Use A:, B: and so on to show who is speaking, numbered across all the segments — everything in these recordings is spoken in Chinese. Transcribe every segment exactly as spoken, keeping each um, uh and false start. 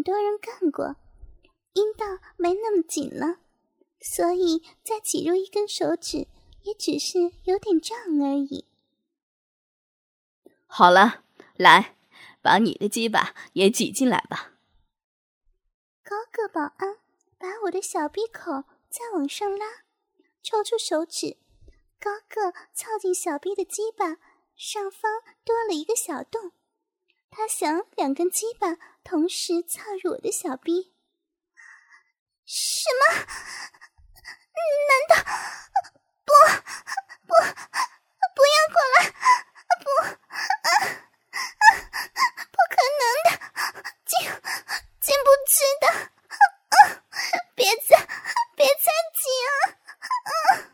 A: 多人干过，阴道没那么紧了，所以再挤入一根手指也只是有点胀而已。
B: 好了，来，把你的鸡巴也挤进来吧。
A: 高个保安把我的小鼻口再往上拉，抽出手指，高个凑近小臂的鸡巴上方多了一个小洞，他想两根鸡巴同时插入我的小臂。什么？难道不不不要过来？不啊啊！不可能的，进进不去的！啊！别再别再挤啊！啊！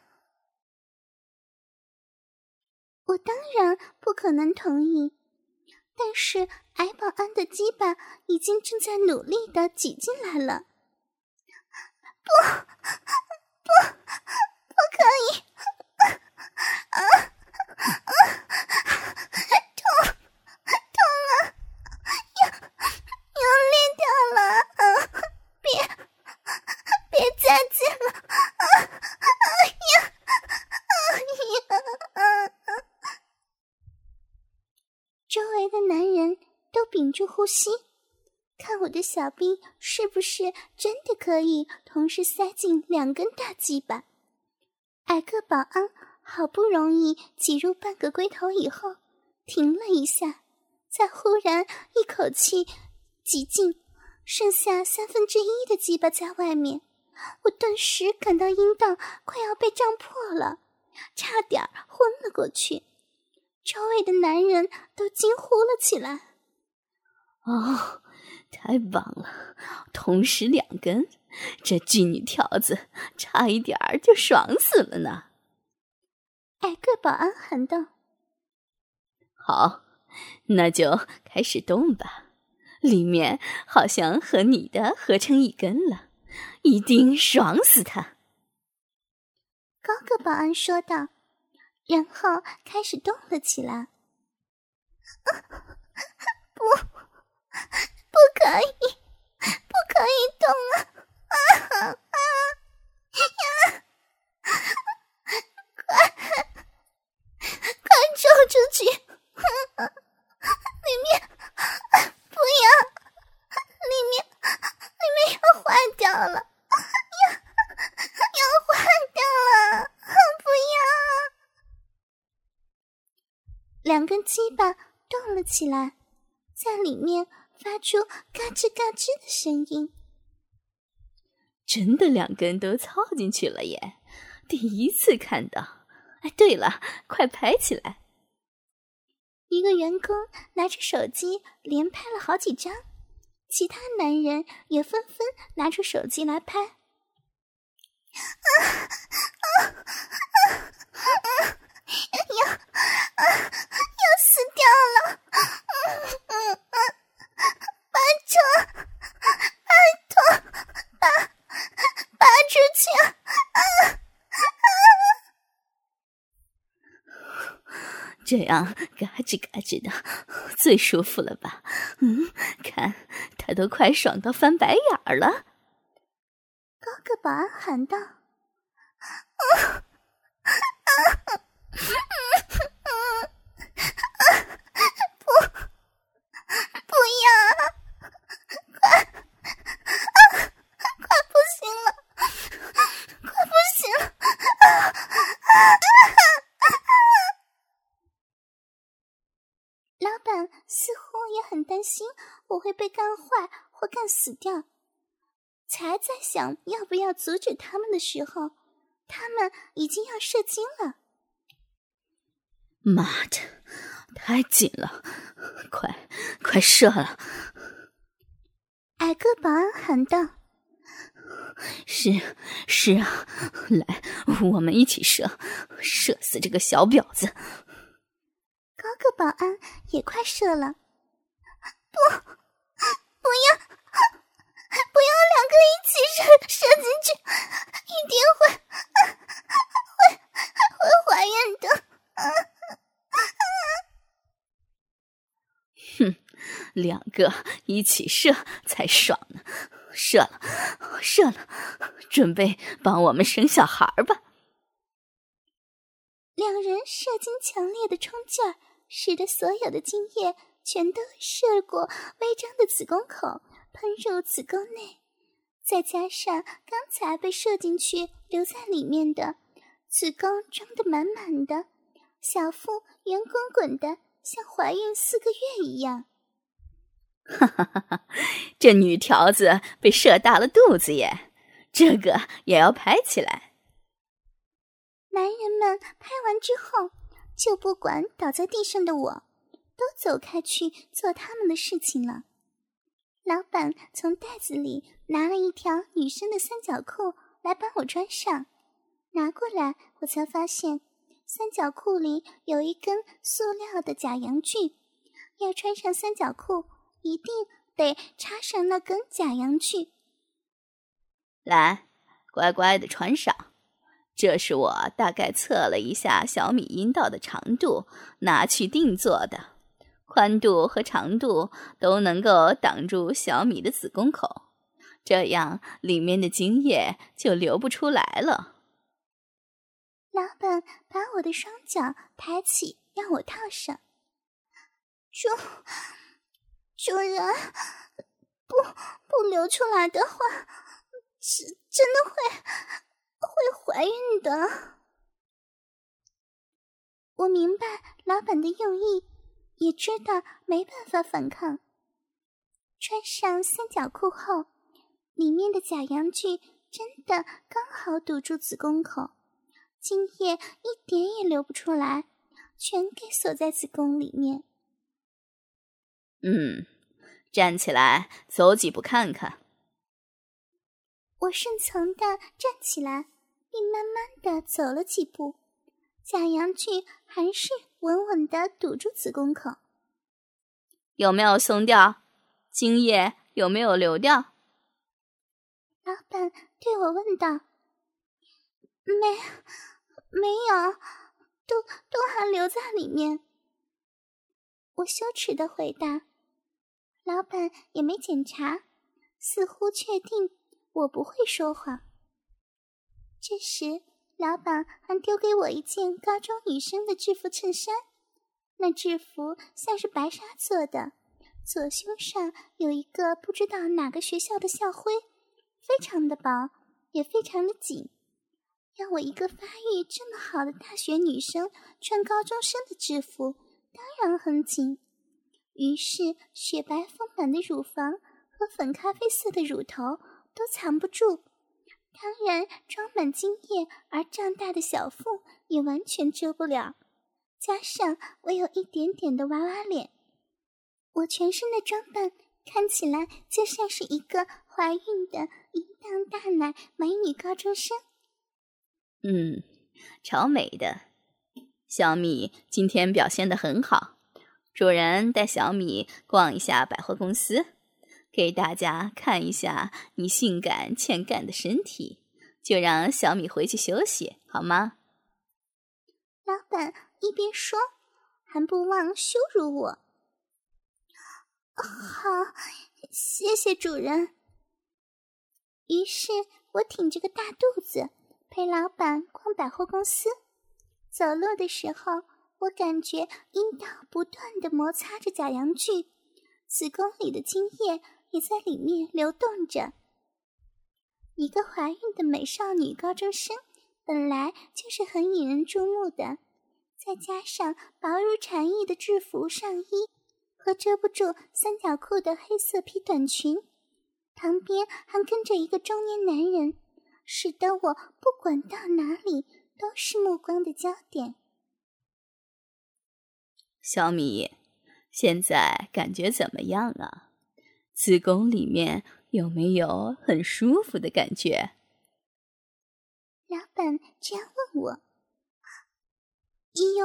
A: 我当然不可能同意，但是矮保安的鸡巴已经正在努力地挤进来了。不不不可以！啊啊！痛痛啊！要要裂掉了！啊！别别再挤了！啊啊呀！啊呀！周围的男人都屏住呼吸，看我的小臂是不是真的可以同时塞进两根大鸡巴。矮个保安好不容易挤入半个龟头以后，停了一下，再忽然一口气挤进，剩下三分之一的鸡巴在外面。我顿时感到阴道快要被胀破了，差点昏了过去。周围的男人都惊呼了起来。
B: 哦，太棒了，同时两根，这巨女条子差一点儿就爽死了呢。
A: 矮个保安喊道。
B: 好，那就开始动吧，里面好像和你的合成一根了，一定爽死他。
A: 高个保安说道，然后开始动了起来。不不可以，不可以动啊！啊啊呀！快快抽出去！里面不要，里面里面要坏掉了！要要坏掉了！不要！两根鸡巴动了起来，在里面发出嘎吱嘎吱的声音。
B: 真的两根都凑进去了耶，第一次看到。哎，对了，快拍起来。
A: 一个员工拿着手机连拍了好几张，其他男人也纷纷拿出手机来拍。啊啊啊啊！要啊要死掉了！嗯嗯嗯，拔出！拜托，拔拔出去！啊啊！
B: 这样嘎吱嘎吱的，最舒服了吧？嗯，看他都快爽到翻白眼儿了。
A: 高个保安喊道：“啊啊！不，不要！快啊！快不行了！快不行了！啊啊！”老板似乎也很担心我会被干坏或干死掉，才在想要不要阻止他们的时候，他们已经要射精了。
B: 妈的，太紧了，快快射了！
A: 矮个保安喊道。
B: 是是啊，来，我们一起射，射死这个小婊子！
A: 高个保安也快射了。不，不要，不要两个一起射射进去，一定会会会怀孕的。啊啊
B: 哼，两个一起射才爽呢！射了，射了，准备帮我们生小孩吧！
A: 两人射精强烈的冲劲儿，使得所有的精液全都射过微张的子宫口，喷入子宫内。再加上刚才被射进去留在里面的子宫装得满满的，小腹圆滚滚的，像怀孕四个月一样。
B: 哈哈哈哈！这女条子被射大了肚子耶，这个也要拍起来。
A: 男人们拍完之后，就不管倒在地上的我，都走开去做他们的事情了。老板从袋子里拿了一条女生的三角裤来帮我穿上，拿过来我才发现三角裤里有一根塑料的假阳具，要穿上三角裤一定得插上那根假阳具。
B: 来，乖乖的穿上。这是我大概测了一下小米阴道的长度，拿去定做的，宽度和长度都能够挡住小米的子宫口，这样里面的精液就流不出来了。
A: 老板把我的双脚抬起，让我套上。主主人，不不流出来的话，真真的会会怀孕的。我明白老板的用意，也知道没办法反抗。穿上三角裤后，里面的假阳具真的刚好堵住子宫口，精液一点也流不出来，全给锁在子宫里面。
B: 嗯，站起来走几步看看。
A: 我顺从地站起来，并慢慢地走了几步，假阳具还是稳稳地堵住子宫口。
B: 有没有松掉？精液有没有流掉？
A: 老板对我问道。没没有，都都还留在里面。我羞耻地回答。老板也没检查，似乎确定我不会说谎。这时老板还丢给我一件高中女生的制服衬衫，那制服像是白纱做的，左胸上有一个不知道哪个学校的校徽，非常的薄，也非常的紧。要我一个发育这么好的大学女生穿高中生的制服，当然很紧。于是雪白丰满的乳房和粉咖啡色的乳头都藏不住，当然装满精液而胀大的小腹也完全遮不了，加上我有一点点的娃娃脸，我全身的装扮看起来就像是一个怀孕的淫荡大奶美女高中生。
B: 嗯，超美的。小米今天表现得很好，主人带小米逛一下百货公司，给大家看一下你性感欠干的身体，就让小米回去休息，好吗？
A: 老板一边说，还不忘羞辱我。好，谢谢主人。于是我挺着个大肚子，陪老板逛百货公司。走路的时候，我感觉阴道不断地摩擦着假阳具，子宫里的精液也在里面流动着。一个怀孕的美少女高中生本来就是很引人注目的，再加上薄如蝉翼的制服上衣和遮不住三角裤的黑色皮短裙，旁边还跟着一个中年男人，使得我不管到哪里都是目光的焦点。
B: 小米，现在感觉怎么样啊？子宫里面有没有很舒服的感觉？
A: 老板这样问我。有，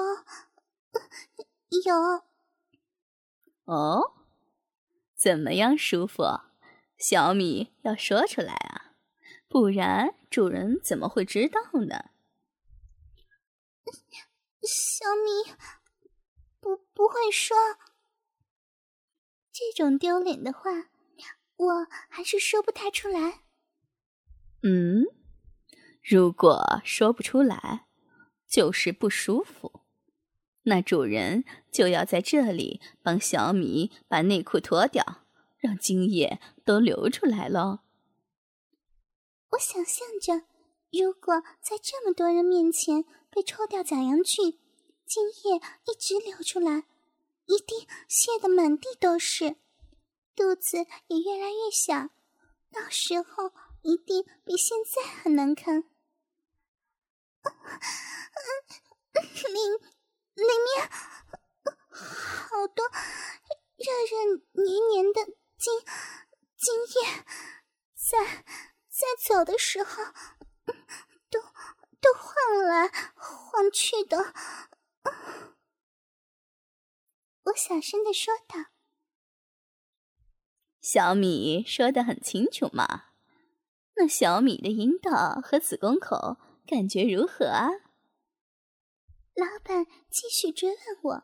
A: 有。
B: 哦，怎么样舒服？小米要说出来啊，不然主人怎么会知道呢？
A: 小米不不会说。 这种丢脸的话，我还是说不太出来。
B: 嗯，如果说不出来，就是不舒服。那主人就要在这里帮小米把内裤脱掉，让精液都流出来咯。
A: 我想象着，如果在这么多人面前被抽掉假阳具，精液一直流出来，一定泄得满地都是，肚子也越来越小，到时候一定比现在还难看。里里面好多热热黏黏的精精液，在在走的时候都都晃来晃去的。我小声地说道。
B: 小米说得很清楚嘛，那小米的阴道和子宫口感觉如何啊？
A: 老板继续追问我。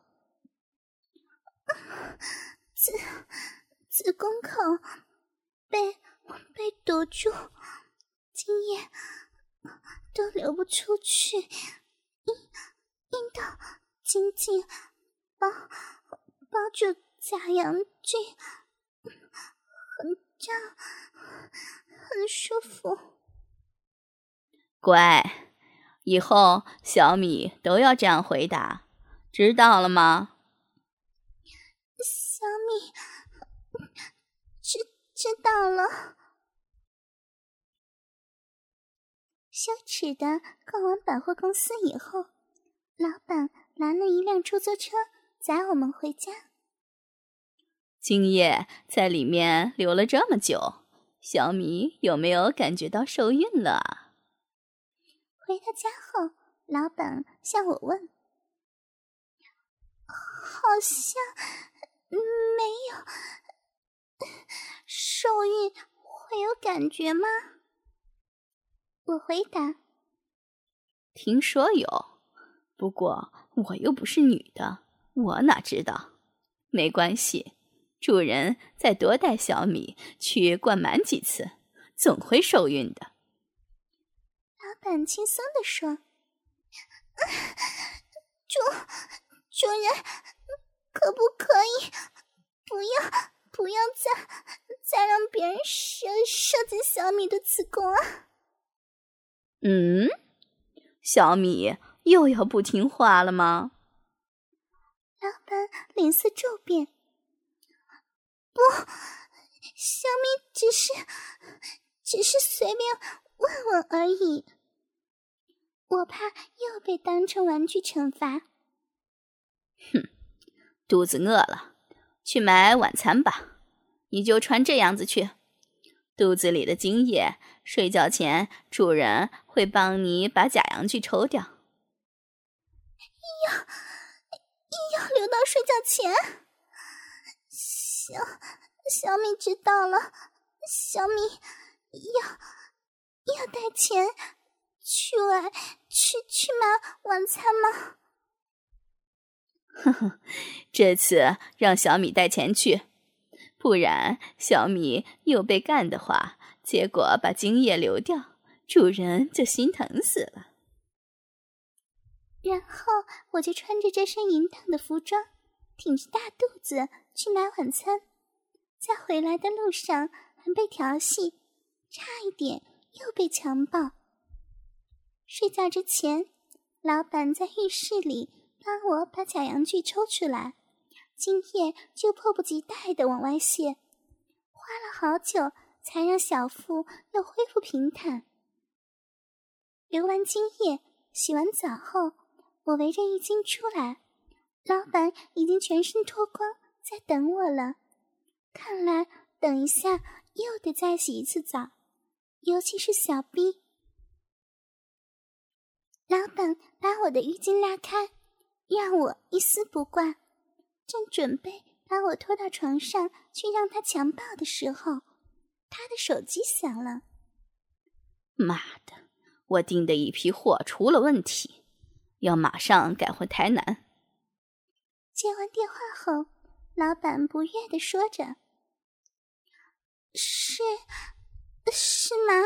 A: 子子宫口被被堵住，精液都流不出去，阴阴道紧紧包包住假阳具，很胀，很舒服。
B: 乖，以后小米都要这样回答，知道了吗？
A: 小米，知知道了。羞耻的逛完百货公司以后，老板拦了一辆出租车载我们回家。
B: 精液在里面留了这么久，小米有没有感觉到受孕了啊？
A: 回到家后，老板向我问：“好像没有，受孕会有感觉吗？”我回答：“
B: 听说有，不过我又不是女的，我哪知道？没关系，主人再多带小米去灌满几次，总会受孕的。”
A: 老板轻松地说：“主主人，可不可以不要不要再再让别人射射进小米的子宫啊？”
B: 嗯，小米又要不听话了吗？
A: 老板脸色骤变。不，小米只是只是随便问问而已。我怕又被当成玩具惩罚。
B: 哼，肚子饿了，去买晚餐吧。你就穿这样子去，肚子里的精液，睡觉前主人会帮你把假阳具抽掉。
A: 要要留到睡觉前？小小米知道了，小米要要带钱去外去去买晚餐吗？
B: 呵呵，这次让小米带钱去，不然小米又被干的话，结果把精液流掉，主人就心疼死了。
A: 然后我就穿着这身淫荡的服装，挺着大肚子去买晚餐，在回来的路上还被调戏，差一点又被强暴。睡觉之前，老板在浴室里帮我把假阳具抽出来，精液就迫不及待地往外泄，花了好久才让小腹又恢复平坦。流完精液，洗完澡后，我围着浴巾出来，老板已经全身脱光，在等我了。看来等一下又得再洗一次澡，尤其是小臂。老板把我的浴巾拉开，让我一丝不挂，正准备把我拖到床上去让他强暴的时候，他的手机响了。
B: 妈的，我订的一批货出了问题，要马上赶回台南。
A: 接完电话后， 老板不悦地说着：“是，是吗？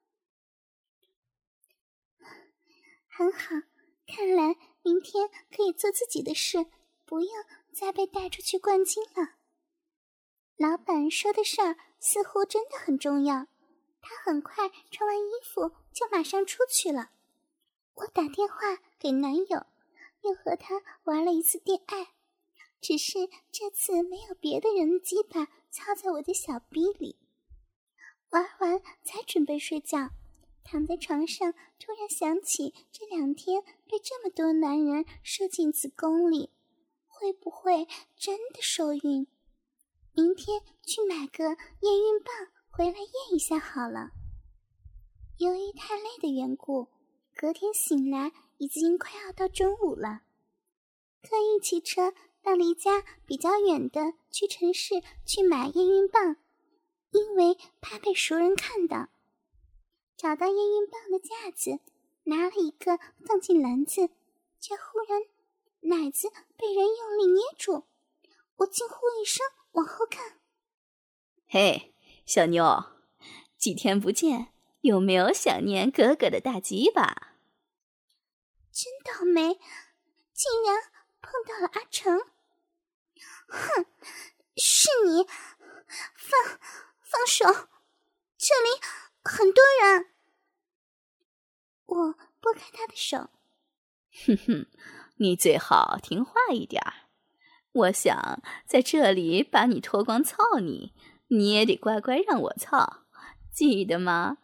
A: 很好，看来明天可以做自己的事，不用再被带出去灌精了。”老板说的事儿似乎真的很重要，他很快穿完衣服就马上出去了。我打电话给男友，又和他玩了一次恋爱，只是这次没有别的人的鸡巴操在我的小逼里。玩完才准备睡觉，躺在床上突然想起这两天被这么多男人射进子宫里，会不会真的受孕？明天去买个验孕棒回来验一下好了。由于太累的缘故，隔天醒来已经快要到中午了。特意骑车到离家比较远的屈臣氏去买验孕棒，因为怕被熟人看到。找到验孕棒的架子，拿了一个放进篮子，却忽然奶子被人用力捏住，我惊呼一声往后看。
B: 嘿，小妞，几天不见，有没有想念哥哥的大鸡巴？
A: 真倒霉，竟然碰到了阿成。哼，是你，放放手，这里很多人。我拨开他的手。
B: 哼哼，你最好听话一点儿。我想在这里把你脱光操你，你也得乖乖让我操，记得吗？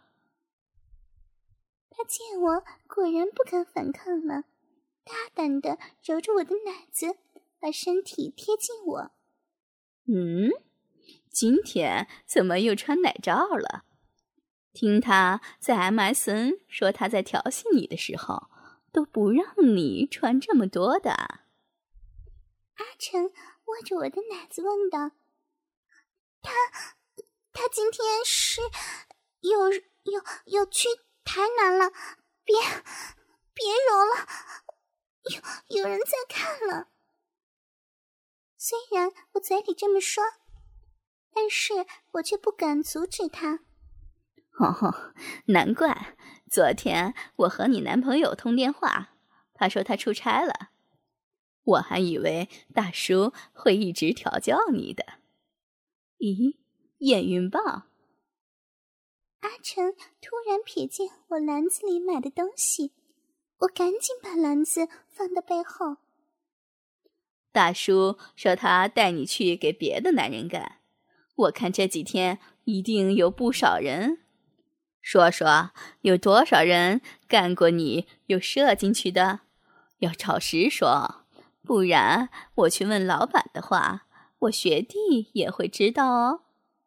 A: 他见我果然不敢反抗了，大胆地揉着我的奶子，把身体贴近我。
B: 嗯，今天怎么又穿奶罩了？听他在 M S N 说他在调戏你的时候，都不让你穿这么多的。
A: 阿成握着我的奶子问道：“他他今天是有有有去台南了，别别揉了，有有人在看了。”虽然我嘴里这么说，但是我却不敢阻止他。
B: 哦，难怪昨天我和你男朋友通电话，他说他出差了，我还以为大叔会一直调教你的。咦，验孕棒？
A: 阿成突然瞥见我篮子里买的东西，我赶紧把篮子放到背后。
B: 大叔说他带你去给别的男人干，我看这几天一定有不少人。说说有多少人干过你又射进去的？要照实说，不然我去问老板的话，我学弟也会知道哦。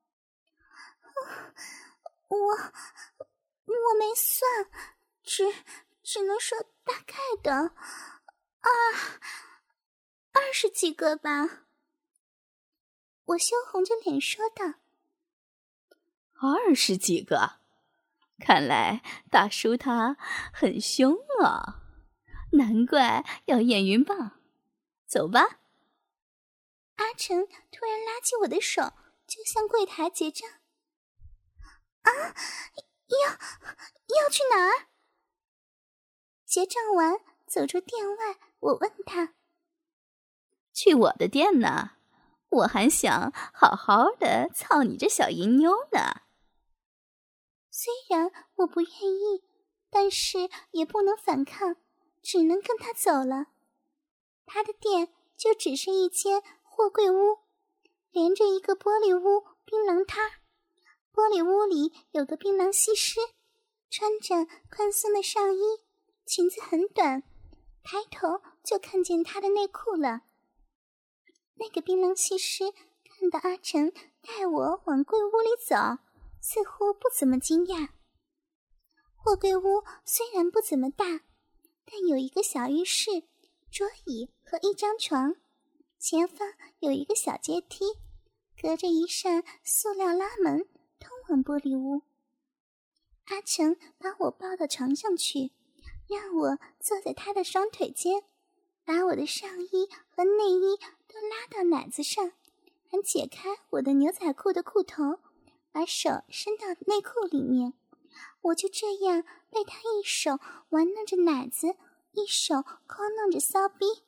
A: 我我没算，只只能说大概的，二二十几个吧。我羞红着脸说道。
B: 二十几个？看来大叔他很凶啊，难怪要验孕棒。走吧。
A: 阿成突然拉起我的手，就向柜台结账。啊，要要去哪儿？结账完走出店外，我问他：“
B: 去我的店呢，我还想好好的操你这小淫妞呢。”
A: 虽然我不愿意，但是也不能反抗，只能跟他走了。他的店就只是一间货柜屋，连着一个玻璃屋槟榔摊。玻璃屋里有个槟榔西施，穿着宽松的上衣，裙子很短，抬头就看见她的内裤了。那个槟榔西施看到阿成带我往柜屋里走，似乎不怎么惊讶。货柜屋虽然不怎么大，但有一个小浴室、桌椅和一张床，前方有一个小阶梯，隔着一扇塑料拉门通往玻璃屋。阿成把我抱到床上去，让我坐在他的双腿间，把我的上衣和内衣都拉到奶子上，还解开我的牛仔裤的裤头，把手伸到内裤里面。我就这样被他一手玩弄着奶子，一手抠弄着骚逼。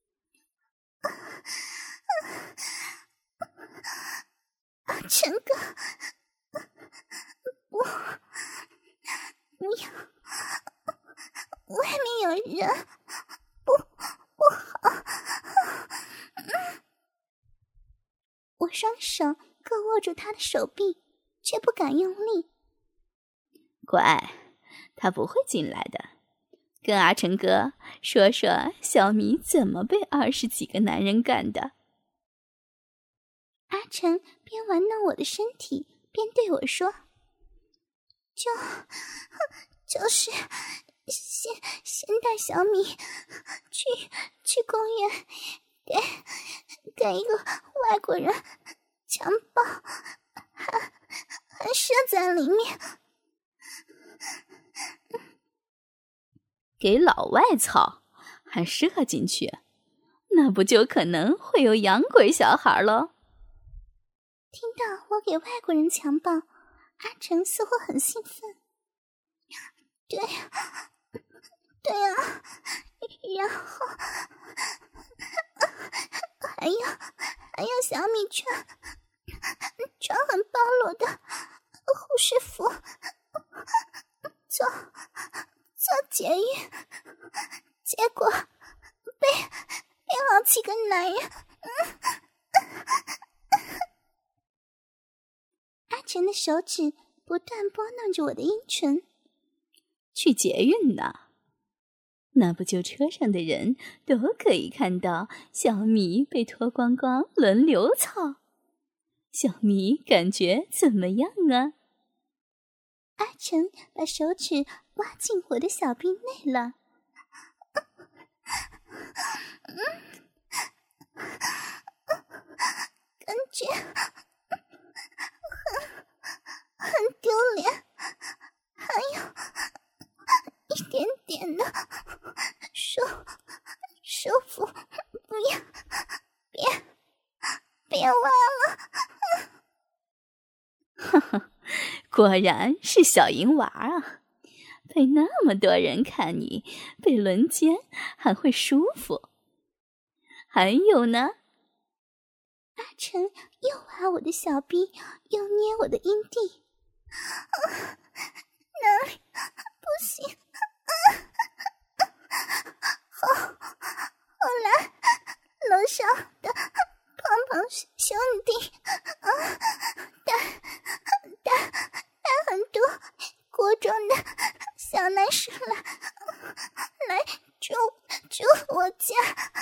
A: 陈哥，不，不要，外面有人，不，不好。我双手各握住他的手臂，却不敢用力。
B: 乖，他不会进来的。跟阿成哥说说小米怎么被二十几个男人干的。
A: 阿成边玩弄我的身体，边对我说：“就就是先先带小米去去公园，给给一个外国人强暴，还还射在里面。”
B: 给老外操，还射进去，那不就可能会有洋鬼小孩咯？
A: 听到我给外国人强暴，阿成似乎很兴奋。对呀，对呀，然后还有还有小米穿穿很暴露的护士服，做做捷运，结果被被好几个男人。阿成的手指不断拨弄着我的阴唇。
B: 去捷运呢？那不就车上的人都可以看到小米被脱光光轮流操？小米感觉怎么样啊？
A: 阿成把手指挖进我的小臂内了。感觉很丢脸，还有一点点的舒舒服，不要，别别挖了。
B: 哈哈，果然是小淫娃啊！被那么多人看你被轮奸还会舒服。还有呢？
A: 阿成又挖我的小臂，又捏我的阴蒂。啊，哪里不行？后后来楼上的胖胖兄弟啊，带带带很多国中的小男生来来住住我家。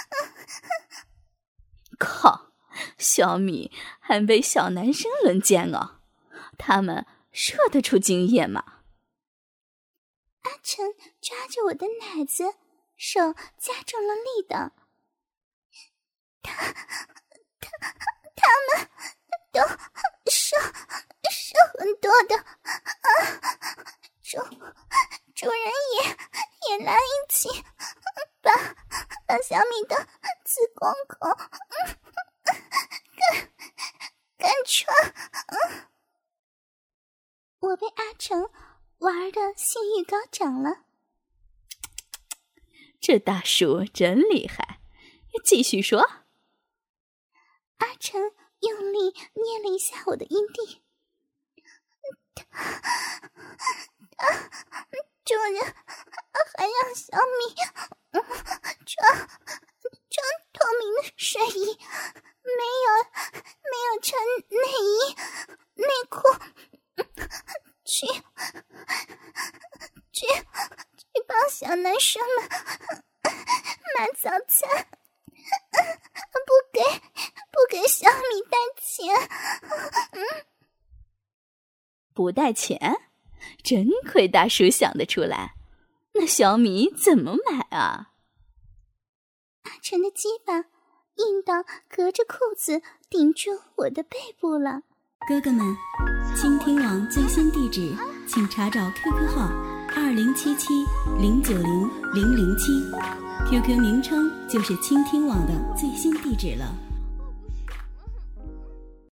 B: 靠，小米还被小男生轮奸哦，他们射得出精液吗？
A: 阿成抓着我的奶子，手加重了力道。他他他们都射射很多的啊！主主人也也来一起把把小米的子宫口干干穿。嗯，我被阿成玩的性欲高涨了。
B: 这大叔真厉害，继续说。
A: 阿成用力捏了一下我的阴蒂。他他主人还让小米穿穿透明的睡衣，没有没有穿内衣内裤去去去帮小男生们买早餐，不给不给小米带钱。嗯，
B: 不带钱？真亏大叔想得出来。那小米怎么买啊？
A: 阿成的鸡巴硬到隔着裤子顶住我的背部了。
C: 哥哥们，倾听网最新地址请查找 Q Q 号二零七七零九零零零七 ，Q Q 名称就是倾听网的最新地址了。